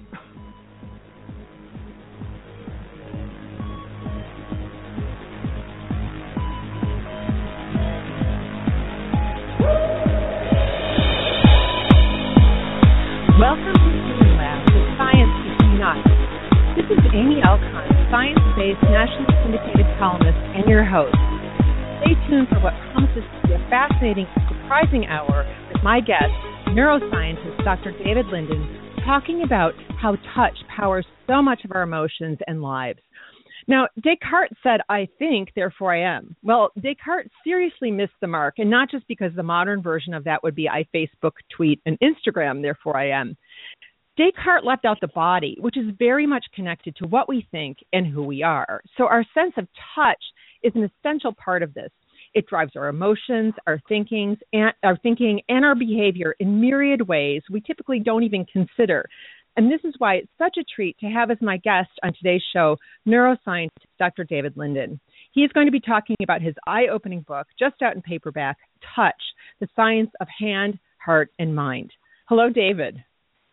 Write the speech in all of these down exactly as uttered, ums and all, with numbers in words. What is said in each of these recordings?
Welcome to Human Lab, the Science Keeps Nuts. This is Amy Elcon, science-based, nationally syndicated columnist and your host. Stay tuned for what promises to be a fascinating and surprising hour with my guest, neuroscientist Doctor David Linden, talking about how touch powers so much of our emotions and lives. Now, Descartes said, "I think, therefore I am." Well, Descartes seriously missed the mark, and not just because the modern version of that would be I Facebook, tweet, and Instagram, therefore I am. Descartes left out the body, which is very much connected to what we think and who we are. So our sense of touch is an essential part of this. It drives our emotions, our thinkings, and our thinking and our behavior in myriad ways we typically don't even consider. And this is why it's such a treat to have as my guest on today's show, neuroscientist Doctor David Linden. He is going to be talking about his eye-opening book, just out in paperback, Touch, the Science of Hand, Heart, and Mind. Hello, David.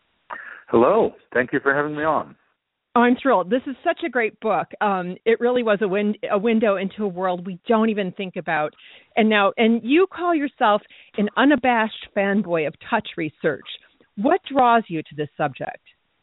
Hello. Thank you for having me on. Oh, I'm thrilled. This is such a great book. Um, it really was a, win- a window into a world we don't even think about. And now, and you call yourself an unabashed fanboy of touch research. What draws you to this subject?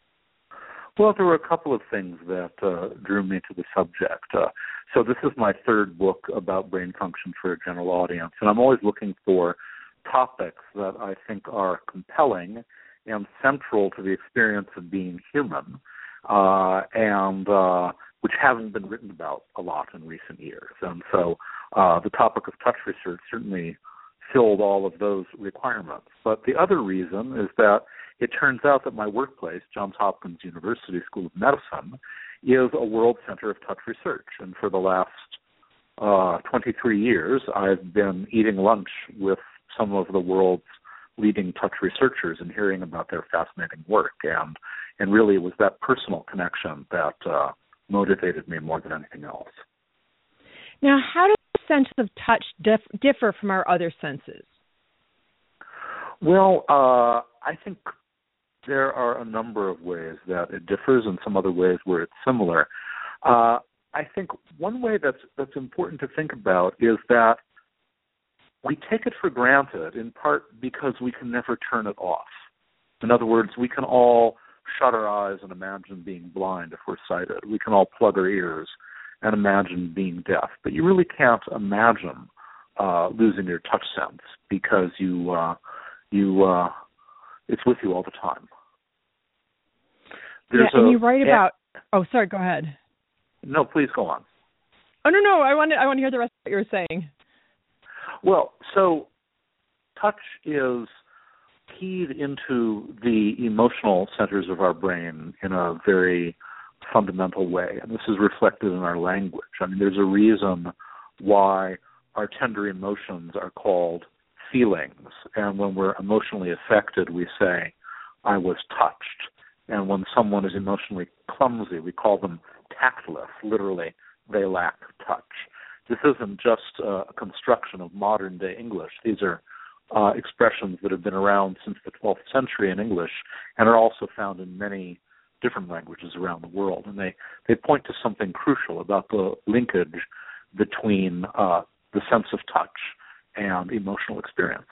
Well, there were a couple of things that uh, drew me to the subject. Uh, so this is my third book about brain function for a general audience, and I'm always looking for topics that I think are compelling and central to the experience of being human, uh, and uh, which haven't been written about a lot in recent years. And so uh, the topic of touch research certainly filled all of those requirements. But the other reason is that it turns out that my workplace, Johns Hopkins University School of Medicine, is a world center of touch research. And for the last uh, twenty-three years, I've been eating lunch with some of the world's leading touch researchers and hearing about their fascinating work. And, and really it was that personal connection that uh, motivated me more than anything else. Now, how does the sense of touch dif- differ from our other senses? Well, uh, I think there are a number of ways that it differs and some other ways where it's similar. Uh, I think one way that's that's important to think about is that we take it for granted in part because we can never turn it off. In other words, we can all shut our eyes and imagine being blind if we're sighted. We can all plug our ears and imagine being deaf. But you really can't imagine uh, losing your touch sense because you uh, you uh, it's with you all the time. There's yeah, and a, you write about. Oh, sorry. Go ahead. No, please go on. Oh no, no. I want to. I want to hear the rest of what you were saying. Well, so touch is keyed into the emotional centers of our brain in a very fundamental way, and this is reflected in our language. I mean, there's a reason why our tender emotions are called feelings, and when we're emotionally affected, we say, "I was touched." And when someone is emotionally clumsy, we call them tactless. Literally, they lack touch. This isn't just a construction of modern-day English. These are uh, expressions that have been around since the twelfth century in English and are also found in many different languages around the world. And they, they point to something crucial about the linkage between uh, the sense of touch and emotional experience.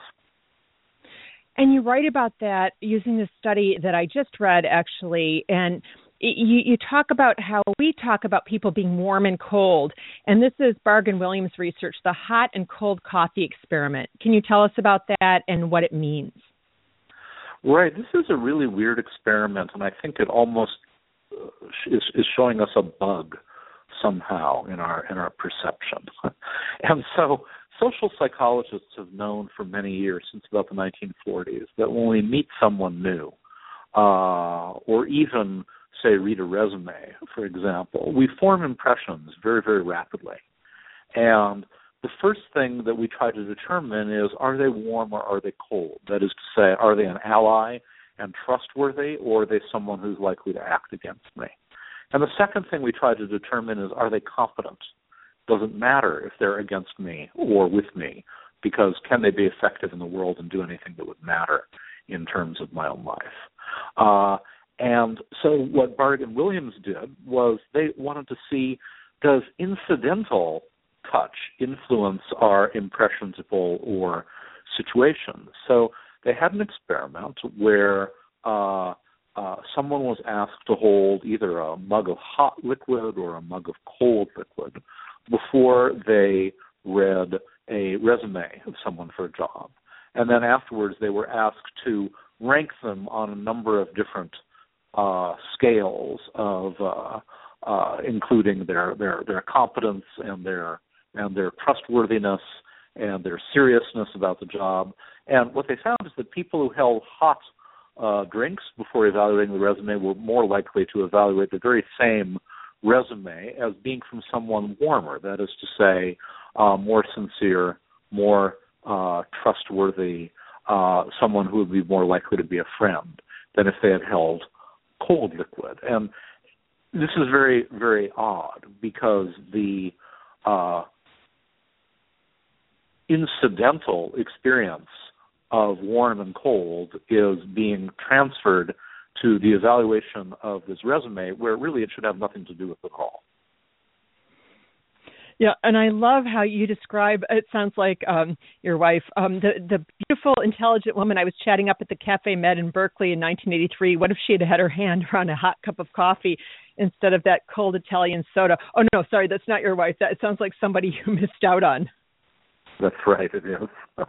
And you write about that using the study that I just read, actually, and you, you talk about how we talk about people being warm and cold, and this is Bargan Williams' research, the hot and cold coffee experiment. Can you tell us about that and what it means? Right. This is a really weird experiment, and I think it almost is, is showing us a bug somehow in our in our perception. And so social psychologists have known for many years, since about the nineteen forties, that when we meet someone new, uh, or even, say, read a resume, for example, we form impressions very, very rapidly. And the first thing that we try to determine is, are they warm or are they cold? That is to say, are they an ally and trustworthy, or are they someone who's likely to act against me? And the second thing we try to determine is, are they competent? Doesn't matter if they're against me or with me, because can they be effective in the world and do anything that would matter in terms of my own life? Uh, And so what Bard and Williams did was they wanted to see, does incidental touch influence our impressions of people or situations? So they had an experiment where uh, uh, someone was asked to hold either a mug of hot liquid or a mug of cold liquid before they read a resume of someone for a job. And then afterwards they were asked to rank them on a number of different uh, scales of uh, uh, including their, their, their competence and their and their trustworthiness and their seriousness about the job. And what they found is that people who held hot uh, drinks before evaluating the resume were more likely to evaluate the very same resume as being from someone warmer, that is to say, uh, more sincere, more uh, trustworthy, uh, someone who would be more likely to be a friend than if they had held cold liquid. And this is very, very odd because the uh, incidental experience of warm and cold is being transferred to the evaluation of this resume, where really it should have nothing to do with it at all. Yeah, and I love how you describe, it sounds like um, your wife, um, the, the beautiful, intelligent woman I was chatting up at the Cafe Med in Berkeley in nineteen eighty-three. What if she had had her hand around a hot cup of coffee instead of that cold Italian soda? Oh, no, sorry, that's not your wife. That it sounds like somebody you missed out on. That's right, it is.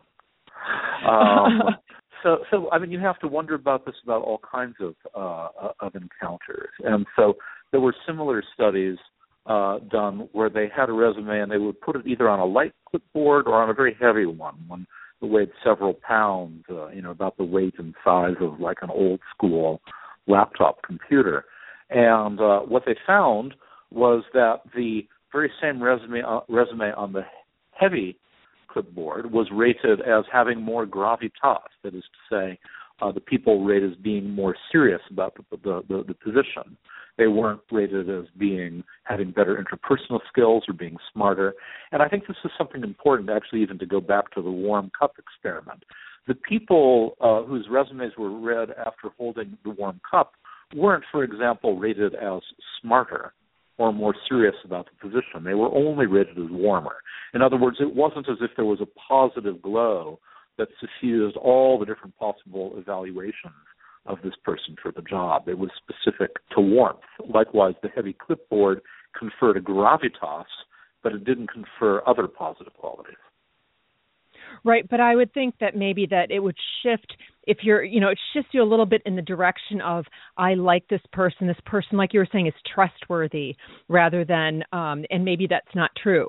um, so, so I mean, you have to wonder about this about all kinds of uh, of encounters. And so there were similar studies uh, done where they had a resume and they would put it either on a light clipboard or on a very heavy one, one that weighed several pounds, uh, you know, about the weight and size of like an old school laptop computer. And uh, what they found was that the very same resume uh, resume on the heavy clipboard was rated as having more gravitas, that is to say, uh, the people rated as being more serious about the, the, the, the position. They weren't rated as being having better interpersonal skills or being smarter. And I think this is something important, actually, even to go back to the warm cup experiment. The people uh, whose resumes were read after holding the warm cup weren't, for example, rated as smarter or more serious about the position. They were only rated as warmer. In other words, it wasn't as if there was a positive glow that suffused all the different possible evaluations of this person for the job. It was specific to warmth. Likewise, the heavy clipboard conferred a gravitas, but it didn't confer other positive qualities. Right, but I would think that maybe that it would shift if you're, you know, it shifts you a little bit in the direction of, I like this person, this person, like you were saying, is trustworthy, rather than, um, and maybe that's not true.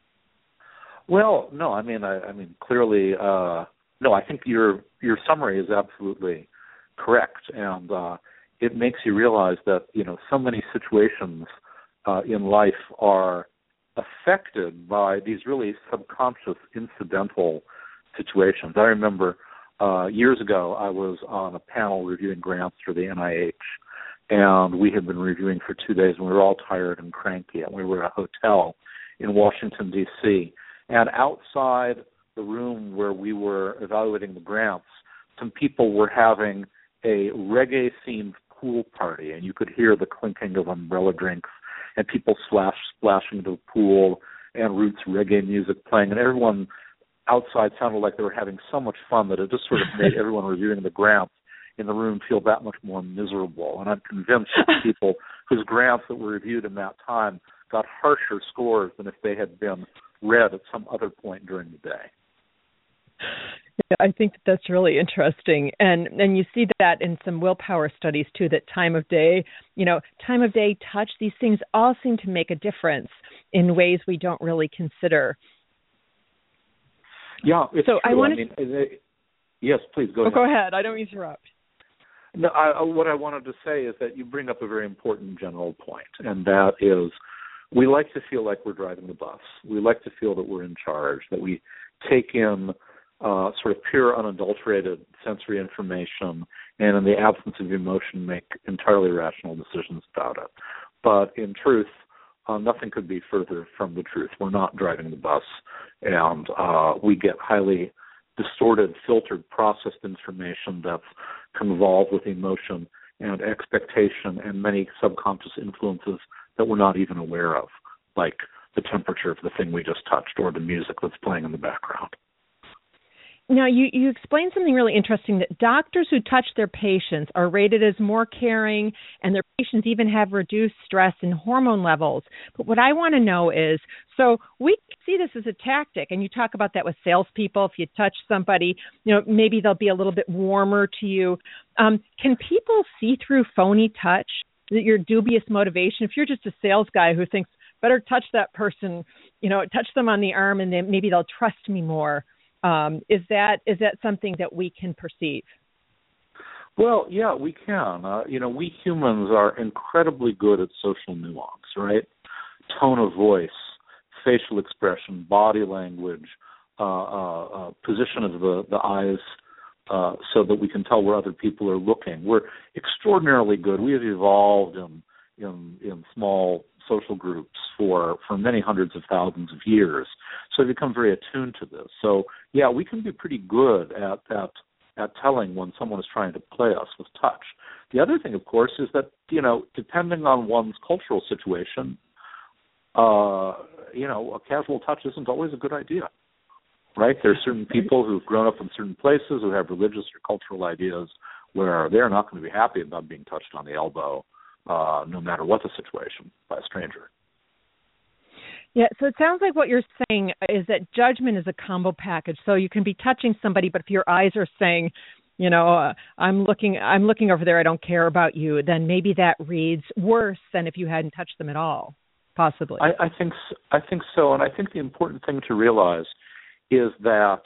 Well, no, I mean, I, I mean, clearly, uh, no, I think your your summary is absolutely correct, and uh, it makes you realize that, you know, so many situations uh, in life are affected by these really subconscious, incidental situations. I remember uh, years ago I was on a panel reviewing grants for the N I H, and we had been reviewing for two days, and we were all tired and cranky, and we were at a hotel in Washington, D C, and outside the room where we were evaluating the grants, some people were having a reggae-themed pool party, and you could hear the clinking of umbrella drinks and people slash, splashing into the pool and Roots reggae music playing, and everyone outside sounded like they were having so much fun that it just sort of made everyone reviewing the grants in the room feel that much more miserable. And I'm convinced that the people whose grants that were reviewed in that time got harsher scores than if they had been read at some other point during the day. Yeah, I think that that's really interesting. And and you see that in some willpower studies, too, that time of day, you know, time of day, touch, these things all seem to make a difference in ways we don't really consider. Yeah, it's so true. I, wanted... I mean, it, yes, please go oh, ahead. Go ahead. I don't mean to interrupt. No, I, what I wanted to say is that you bring up a very important general point, and that is we like to feel like we're driving the bus. We like to feel that we're in charge, that we take in uh, sort of pure, unadulterated sensory information, and in the absence of emotion, make entirely rational decisions about it. But in truth, uh, nothing could be further from the truth. We're not driving the bus, and uh, we get highly distorted, filtered, processed information that's convolved with emotion and expectation and many subconscious influences that we're not even aware of, like the temperature of the thing we just touched or the music that's playing in the background. Now, you, you explained something really interesting, that doctors who touch their patients are rated as more caring, and their patients even have reduced stress and hormone levels. But what I want to know is, so we see this as a tactic, and you talk about that with salespeople. If you touch somebody, you know, maybe they'll be a little bit warmer to you. Um, can people see through phony touch, your dubious motivation? If you're just a sales guy who thinks, better touch that person, you know, touch them on the arm, and then maybe they'll trust me more. Um, is that is that something that we can perceive? Well, yeah, we can. Uh, you know, we humans are incredibly good at social nuance, right? Tone of voice, facial expression, body language, uh, uh, uh, position of the, the eyes, uh, so that we can tell where other people are looking. We're extraordinarily good. We have evolved in in, in small social groups for, for many hundreds of thousands of years. So we've become very attuned to this. So, yeah, we can be pretty good at, at at telling when someone is trying to play us with touch. The other thing, of course, is that, you know, depending on one's cultural situation, uh, you know, a casual touch isn't always a good idea, right? There are certain people who've grown up in certain places who have religious or cultural ideas where they're not going to be happy about being touched on the elbow, Uh, no matter what the situation, by a stranger. Yeah, so it sounds like what you're saying is that judgment is a combo package. So you can be touching somebody, but if your eyes are saying, you know, uh, I'm looking, I'm looking over there, I don't care about you, then maybe that reads worse than if you hadn't touched them at all, possibly. I, I think, so, I think so, and I think the important thing to realize is that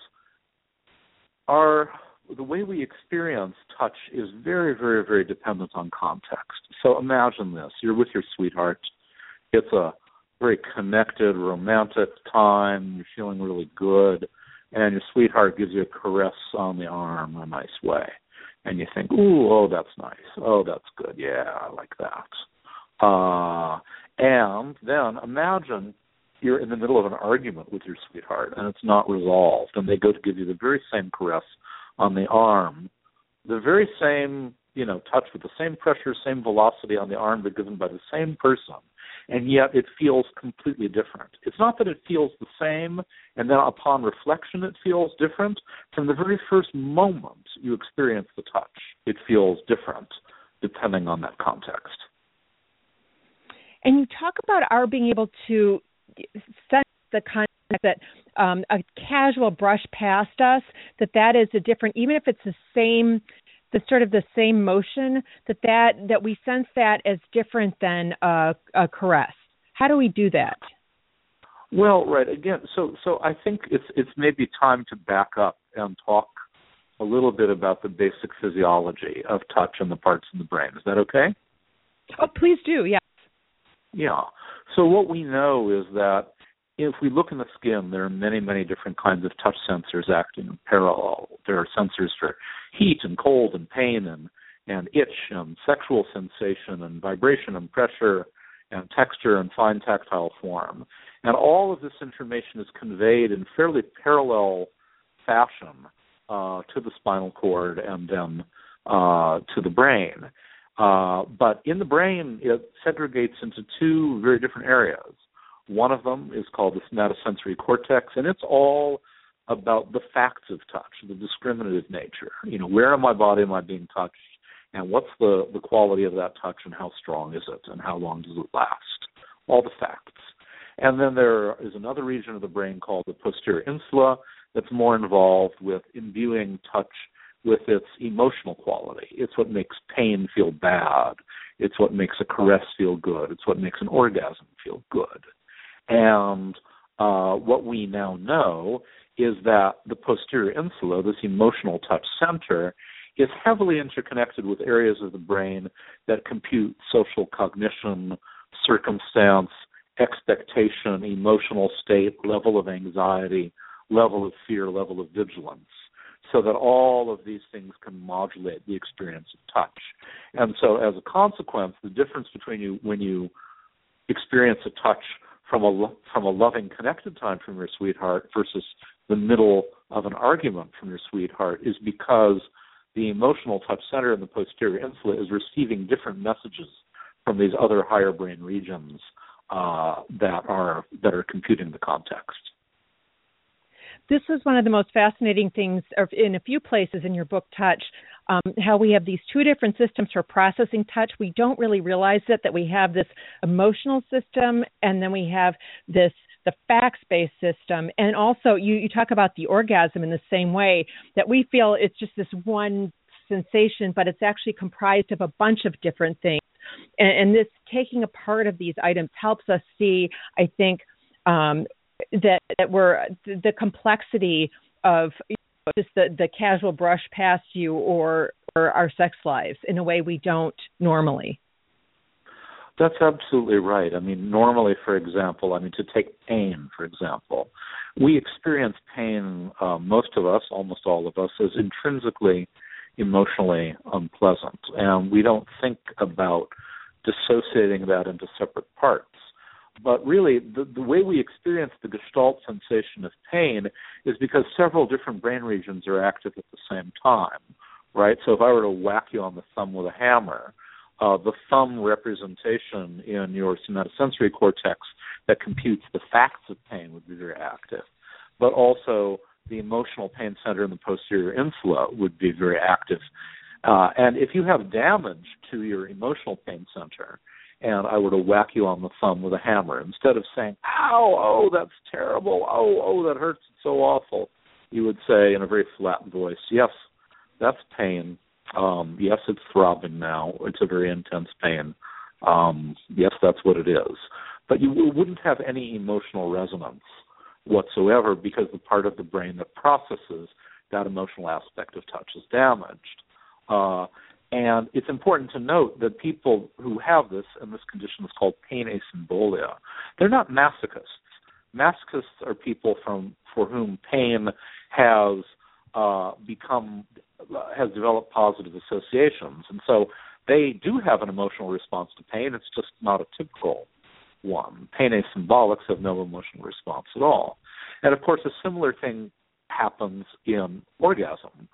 our the way we experience touch is very, very, very dependent on context. So imagine this. You're with your sweetheart. It's a very connected, romantic time. You're feeling really good. And your sweetheart gives you a caress on the arm in a nice way. And you think, ooh, oh, that's nice. Oh, that's good. Yeah, I like that. Uh, and then imagine you're in the middle of an argument with your sweetheart and it's not resolved. And they go to give you the very same caress on the arm, the very same, you know, touch with the same pressure, same velocity on the arm, but given by the same person, and yet it feels completely different. It's not that it feels the same, and then upon reflection it feels different. From the very first moment you experience the touch, it feels different, depending on that context. And you talk about our being able to sense the context that um, a casual brush past us, that that is a different, even if it's the same, the sort of the same motion, that that, that we sense that as different than a, a caress. How do we do that? Well, right, again, so so I think it's it's maybe time to back up and talk a little bit about the basic physiology of touch and the parts in the brain. Is that okay? Oh, please do, yeah. Yeah. So what we know is that if we look in the skin, there are many, many different kinds of touch sensors acting in parallel. There are sensors for heat and cold and pain and, and itch and sexual sensation and vibration and pressure and texture and fine tactile form. And all of this information is conveyed in fairly parallel fashion uh, to the spinal cord and then uh, to the brain. Uh, but in the brain, it segregates into two very different areas. One of them is called the somatosensory cortex, and it's all about the facts of touch, the discriminative nature. You know, where in my body am I being touched, and what's the, the quality of that touch, and how strong is it, and how long does it last? All the facts. And then there is another region of the brain called the posterior insula that's more involved with imbuing touch with its emotional quality. It's what makes pain feel bad. It's what makes a caress feel good. It's what makes an orgasm feel good. And uh, what we now know is that the posterior insula, this emotional touch center, is heavily interconnected with areas of the brain that compute social cognition, circumstance, expectation, emotional state, level of anxiety, level of fear, level of vigilance, so that all of these things can modulate the experience of touch. And so as a consequence, the difference between you when you experience a touch from a, from a loving, connected time from your sweetheart versus the middle of an argument from your sweetheart is because the emotional touch center in the posterior insula is receiving different messages from these other higher brain regions uh, that are that are computing the context. This is one of the most fascinating things in a few places in your book, Touch, um, how we have these two different systems for processing touch. We don't really realize it, that we have this emotional system, and then we have this the facts-based system. And also, you, you talk about the orgasm in the same way, that we feel it's just this one sensation, but it's actually comprised of a bunch of different things. And, and this taking apart of these items helps us see, I think, um, that, that we're the complexity of you know, just the, the casual brush past you or, or our sex lives in a way we don't normally. That's absolutely right. I mean, normally, for example, I mean, to take pain, for example, we experience pain, uh, most of us, almost all of us, as intrinsically emotionally unpleasant. And we don't think about dissociating that into separate parts. But really, the, the way we experience the gestalt sensation of pain is because several different brain regions are active at the same time, right? So if I were to whack you on the thumb with a hammer, uh, the thumb representation in your somatosensory cortex that computes the facts of pain would be very active. But also the emotional pain center in the posterior insula would be very active. Uh, and if you have damage to your emotional pain center, and I were to whack you on the thumb with a hammer, instead of saying, ow, oh, that's terrible, oh, oh, that hurts, it's so awful, you would say in a very flat voice, yes, that's pain. Um, yes, it's throbbing now. It's a very intense pain. Um, yes, that's what it is. But you wouldn't have any emotional resonance whatsoever because the part of the brain that processes that emotional aspect of touch is damaged. Uh, and it's important to note that people who have this, and this condition is called pain asymbolia, they're not masochists. Masochists are people from for whom pain has uh, become, has developed positive associations. And so they do have an emotional response to pain. It's just not a typical one. Pain asymbolics have no emotional response at all. And, of course, a similar thing happens in orgasm.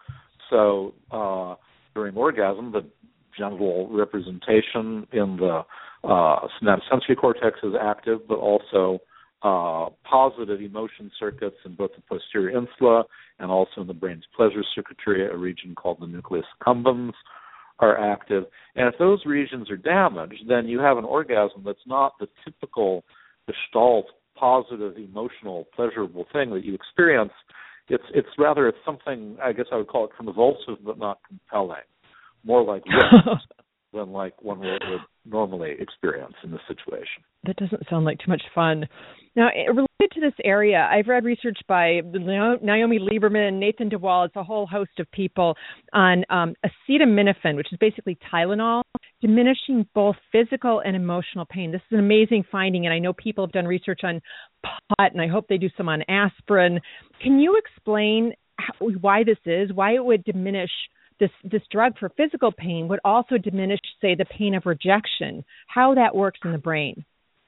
So uh, during orgasm, the genital representation in the uh, somatosensory cortex is active, but also uh, positive emotion circuits in both the posterior insula and also in the brain's pleasure circuitry, a region called the nucleus accumbens, are active. And if those regions are damaged, then you have an orgasm that's not the typical gestalt, positive, emotional, pleasurable thing that you experience. It's it's rather it's something, I guess I would call it convulsive but not compelling, more like this than like one would, would normally experience in this situation. That doesn't sound like too much fun. Now, related to this area, I've read research by Naomi Lieberman, Nathan DeWall, it's a whole host of people on um, acetaminophen, which is basically Tylenol, diminishing both physical and emotional pain. This is an amazing finding, and I know people have done research on pot, and I hope they do some on aspirin. Can you explain how, why this is, why it would diminish this this drug for physical pain would also diminish, say, the pain of rejection, how that works in the brain?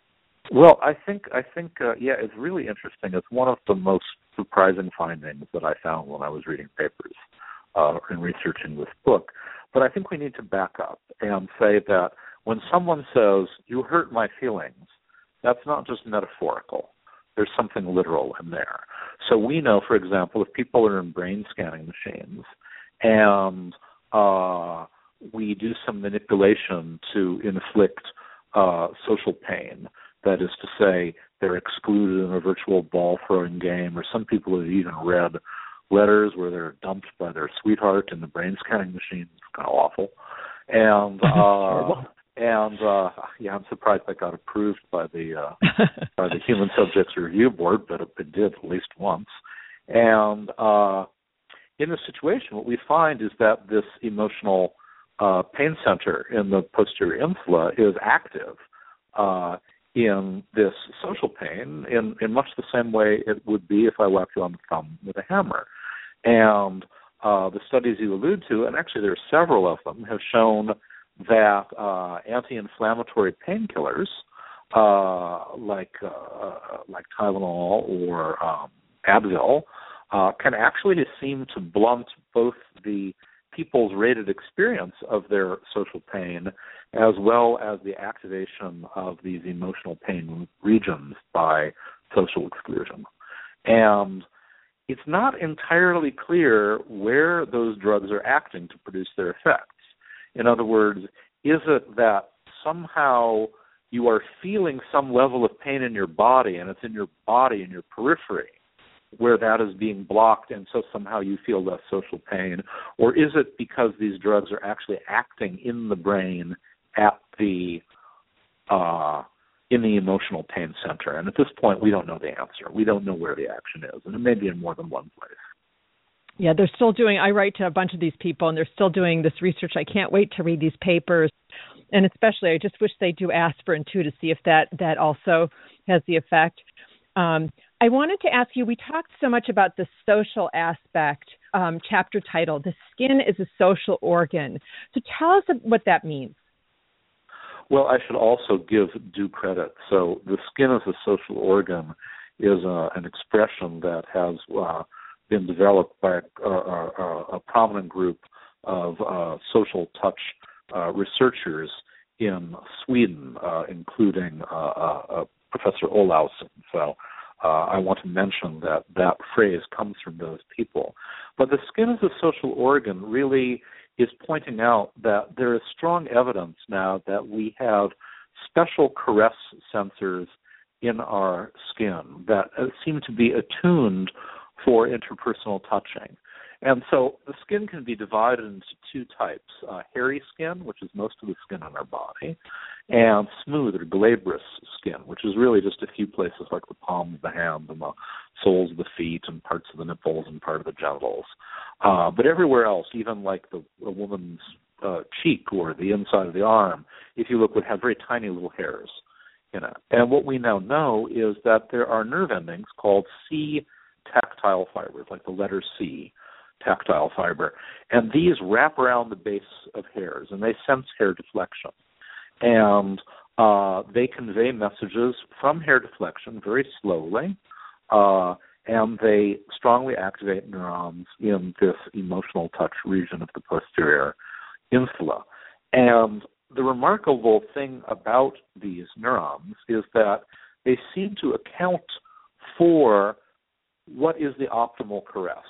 Well, I think, I think, uh, yeah, it's really interesting. It's one of the most surprising findings that I found when I was reading papers uh, and researching this book. But I think we need to back up and say that when someone says, you hurt my feelings, that's not just metaphorical. There's something literal in there. So we know, for example, if people are in brain scanning machines and uh, we do some manipulation to inflict uh, social pain, that is to say, they're excluded in a virtual ball-throwing game, or some people have even read letters where they're dumped by their sweetheart in the brain scanning machine. It's kind of awful. And, uh, and uh, yeah, I'm surprised that got approved by the uh, by the Human Subjects Review Board, but it did at least once. And uh, in this situation, what we find is that this emotional uh, pain center in the posterior insula is active uh, in this social pain in, in much the same way it would be if I whacked you on the thumb with a hammer. And uh, the studies you allude to, and actually there are several of them, have shown that uh, anti-inflammatory painkillers uh, like uh, like Tylenol or um, Advil uh, can actually seem to blunt both the people's rated experience of their social pain, as well as the activation of these emotional pain regions by social exclusion. And it's not entirely clear where those drugs are acting to produce their effects. In other words, is it that somehow you are feeling some level of pain in your body, and it's in your body, in your periphery, where that is being blocked, and so somehow you feel less social pain? Or is it because these drugs are actually acting in the brain at the uh, in the emotional pain center? And at this point, we don't know the answer. We don't know where the action is, and it may be in more than one place. Yeah, they're still doing, I write to a bunch of these people, and they're still doing this research. I can't wait to read these papers. And especially, I just wish they do aspirin, too, to see if that, that also has the effect. Um, I wanted to ask you, we talked so much about the social aspect, um, chapter title, The Skin is a Social Organ. So tell us what that means. Well, I should also give due credit. So the skin as a social organ is uh, an expression that has uh, been developed by a, a, a prominent group of uh, social touch uh, researchers in Sweden, uh, including uh, uh, Professor Olausson. So uh, I want to mention that that phrase comes from those people. But the skin as a social organ really is pointing out that there is strong evidence now that we have special caress sensors in our skin that seem to be attuned for interpersonal touching. And so the skin can be divided into two types, uh, hairy skin, which is most of the skin on our body, and smooth or glabrous skin, which is really just a few places like the palm of the hand and the soles of the feet and parts of the nipples and part of the genitals. Uh, but everywhere else, even like the a woman's uh, cheek or the inside of the arm, if you look, would have very tiny little hairs in it. And what we now know is that there are nerve endings called C tactile fibers, like the letter C, tactile fiber, and these wrap around the base of hairs, and they sense hair deflection. And uh, they convey messages from hair deflection very slowly, uh, and they strongly activate neurons in this emotional touch region of the posterior insula. And the remarkable thing about these neurons is that they seem to account for what is the optimal caress.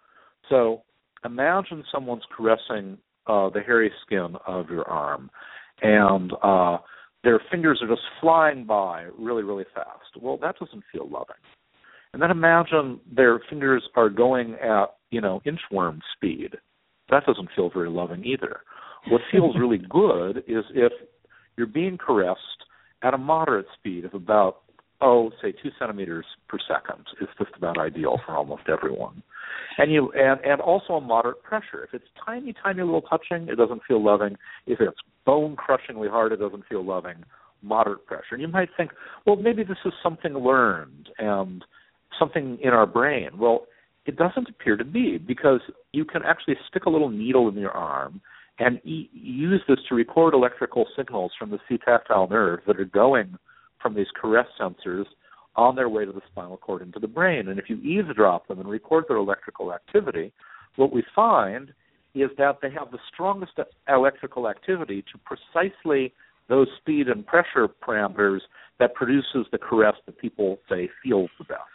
So imagine someone's caressing uh, the hairy skin of your arm, and uh, their fingers are just flying by really, really fast. Well, that doesn't feel loving. And then imagine their fingers are going at, you know, inchworm speed. That doesn't feel very loving either. What feels really good is if you're being caressed at a moderate speed of about, oh, say two centimeters per second is just about ideal for almost everyone. And you and, and also a moderate pressure. If it's tiny, tiny little touching, it doesn't feel loving. If it's bone-crushingly hard, it doesn't feel loving. Moderate pressure. And you might think, well, maybe this is something learned and something in our brain. Well, it doesn't appear to be, because you can actually stick a little needle in your arm and e- use this to record electrical signals from the C-tactile nerves that are going from these caress sensors on their way to the spinal cord into the brain. And if you eavesdrop them and record their electrical activity, what we find is that they have the strongest electrical activity to precisely those speed and pressure parameters that produces the caress that people say feels the best.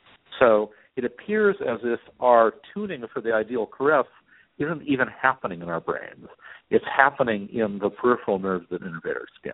So it appears as if our tuning for the ideal caress isn't even happening in our brains. It's happening in the peripheral nerves that innervate our skin.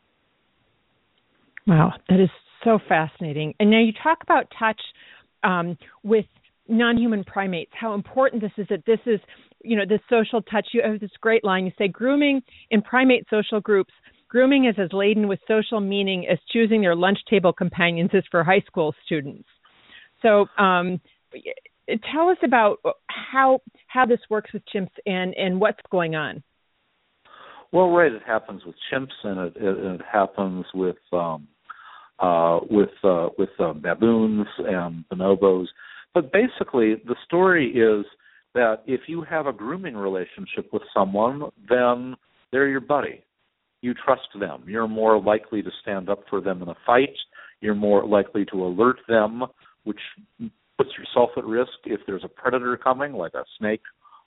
Wow, that is so fascinating. And now you talk about touch um, with non-human primates, how important this is, that this is, you know, this social touch. You have this great line. You say, grooming in primate social groups, grooming is as laden with social meaning as choosing their lunch table companions is for high school students. So um, tell us about how how this works with chimps and, and what's going on. Well, right, it happens with chimps, and it, it, it happens with um, uh, with uh, with uh, baboons and bonobos. But basically, the story is that if you have a grooming relationship with someone, then they're your buddy. You trust them. You're more likely to stand up for them in a fight. You're more likely to alert them, which puts yourself at risk if there's a predator coming, like a snake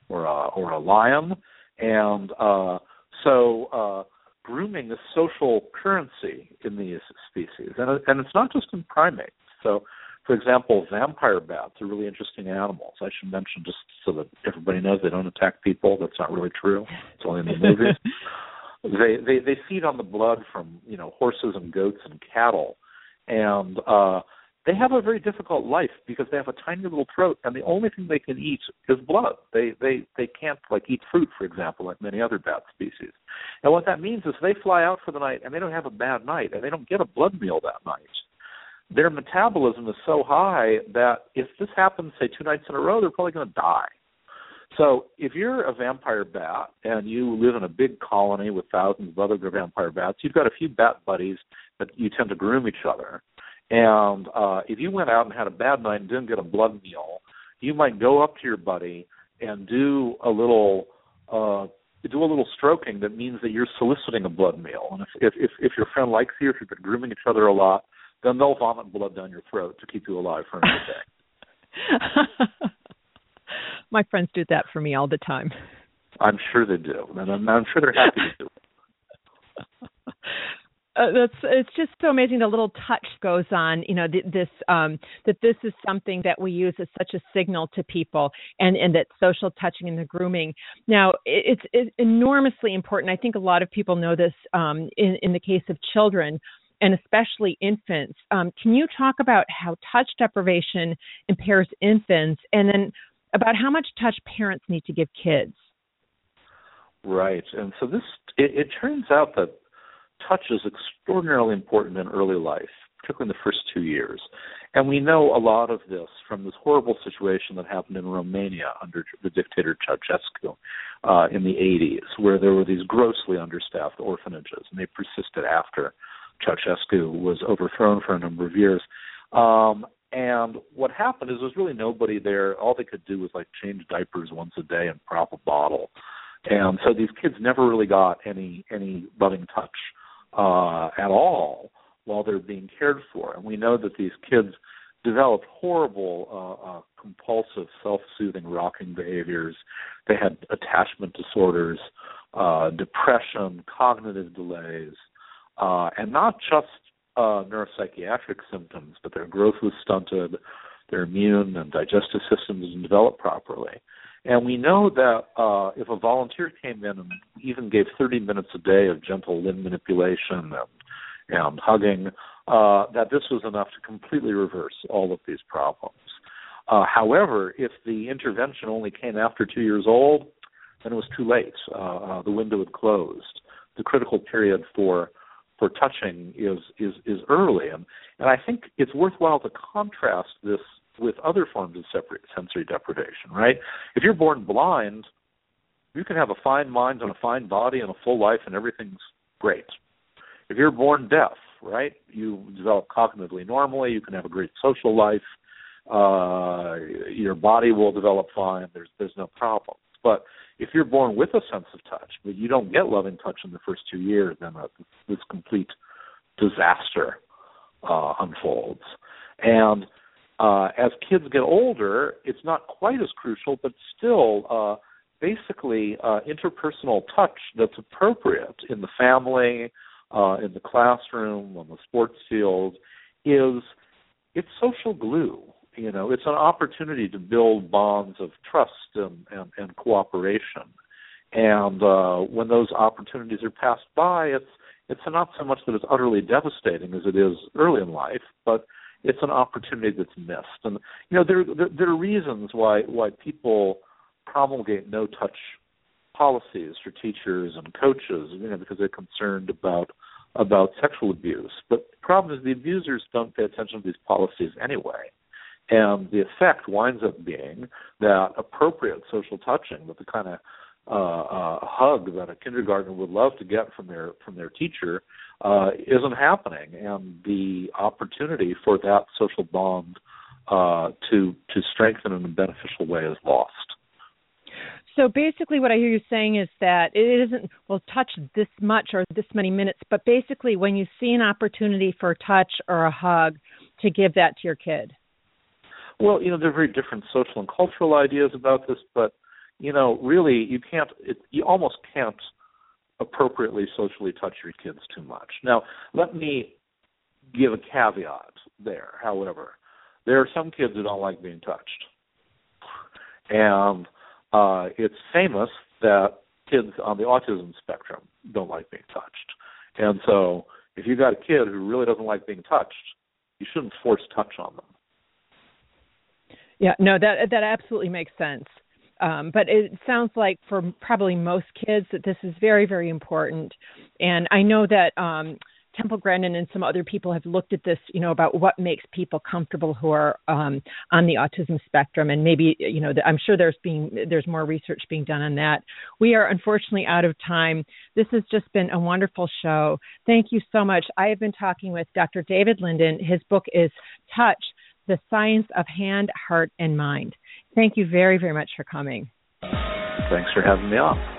or a, or a lion. And uh, so uh, grooming is social currency in these species. And, and it's not just in primates. So, for example, vampire bats are really interesting animals. I should mention, just so that everybody knows, they don't attack people. That's not really true. It's only in the movies. They, they they feed on the blood from, you know, horses and goats and cattle, and uh, they have a very difficult life because they have a tiny little throat, and the only thing they can eat is blood. They they they can't like eat fruit, for example, like many other bat species. And what that means is they fly out for the night and they don't have a bad night, and they don't get a blood meal that night. Their metabolism is so high that if this happens, say, two nights in a row, they're probably going to die. So if you're a vampire bat and you live in a big colony with thousands of other vampire bats, you've got a few bat buddies that you tend to groom each other. And uh, if you went out and had a bad night and didn't get a blood meal, you might go up to your buddy and do a little uh, do a little stroking that means that you're soliciting a blood meal. And if, if, if your friend likes you, if you've been grooming each other a lot, then they'll vomit blood down your throat to keep you alive for another day. My friends do that for me all the time. I'm sure they do, and I'm, I'm sure they're happy to do it. Uh, that's it's just so amazing. The little touch goes on, you know, th- this um, that this is something that we use as such a signal to people, and, and that social touching and the grooming. Now, it, it's, it's enormously important. I think a lot of people know this um, in, in the case of children, and especially infants. Um, can you talk about how touch deprivation impairs infants, and then about how much touch parents need to give kids? Right. And so this, it, it turns out that touch is extraordinarily important in early life, particularly in the first two years. And we know a lot of this from this horrible situation that happened in Romania under the dictator Ceausescu uh, in the eighties, where there were these grossly understaffed orphanages, and they persisted after Ceausescu was overthrown for a number of years. Um, and what happened is there was really nobody there. All they could do was like change diapers once a day and prop a bottle. And so these kids never really got any any loving touch uh, at all while they're being cared for. And we know that these kids developed horrible, uh, uh, compulsive, self-soothing rocking behaviors. They had attachment disorders, uh, depression, cognitive delays, uh, and not just uh, neuropsychiatric symptoms, but their growth was stunted, their immune and digestive systems didn't develop properly. And we know that uh, if a volunteer came in and even gave thirty minutes a day of gentle limb manipulation and, and hugging, uh, that this was enough to completely reverse all of these problems. Uh, however, if the intervention only came after two years old, then it was too late. Uh, uh, the window had closed. The critical period for for touching is is, is early. And, and I think it's worthwhile to contrast this with other forms of separate sensory deprivation, right? If you're born blind, you can have a fine mind and a fine body and a full life and everything's great. If you're born deaf, right, you develop cognitively normally, you can have a great social life, uh, your body will develop fine, there's there's no problem. But if you're born with a sense of touch, but you don't get loving touch in the first two years, then uh, this complete disaster uh, unfolds. And Uh, as kids get older, it's not quite as crucial, but still, uh, basically, uh, interpersonal touch that's appropriate in the family, uh, in the classroom, on the sports field, is it's social glue. You know, it's an opportunity to build bonds of trust and, and, and cooperation. And uh, when those opportunities are passed by, it's it's not so much that it's utterly devastating as it is early in life, but it's an opportunity that's missed. And, you know, there, there, there are reasons why, why people promulgate no-touch policies for teachers and coaches, you know, because they're concerned about about sexual abuse. But the problem is the abusers don't pay attention to these policies anyway. And the effect winds up being that appropriate social touching, with the kind of uh, uh, hug that a kindergartner would love to get from their from their teacher, uh, isn't happening, and the opportunity for that social bond uh, to to strengthen in a beneficial way is lost. So basically what I hear you saying is that it isn't, well, touch this much or this many minutes, but basically when you see an opportunity for a touch or a hug, to give that to your kid. Well, you know, there are very different social and cultural ideas about this, but you know, really, you can't, it, you almost can't appropriately socially touch your kids too much. Now, let me give a caveat there, however. There are some kids who don't like being touched. And uh, it's famous that kids on the autism spectrum don't like being touched. And so if you've got a kid who really doesn't like being touched, you shouldn't force touch on them. Yeah, no, that that absolutely makes sense. Um, but it sounds like for probably most kids that this is very, very important. And I know that um, Temple Grandin and some other people have looked at this, you know, about what makes people comfortable who are um, on the autism spectrum. And maybe, you know, I'm sure there's being there's more research being done on that. We are unfortunately out of time. This has just been a wonderful show. Thank you so much. I have been talking with Doctor David Linden. His book is Touch, The Science of Hand, Heart, and Mind. Thank you very, very much for coming. Thanks for having me on.